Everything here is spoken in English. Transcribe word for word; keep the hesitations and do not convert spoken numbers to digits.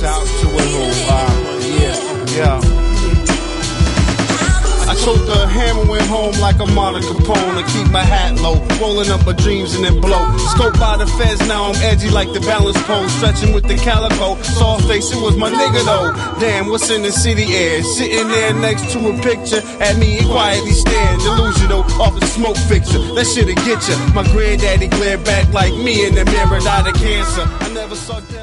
Shout to a who, uh, yeah, yeah. I told the hammer went home like a Marta Capone to keep my hat low, rolling up my dreams and then blow. Scoped by the feds, now I'm edgy like the balance pole, stretching with the calico. Saw face, it was my nigga though. Damn, what's in the city air? Sitting there next to a picture at me and quietly staring, delusional off a smoke fixture. That shit'll get ya. My granddaddy glared back like me in the mirror, died of cancer. I never saw.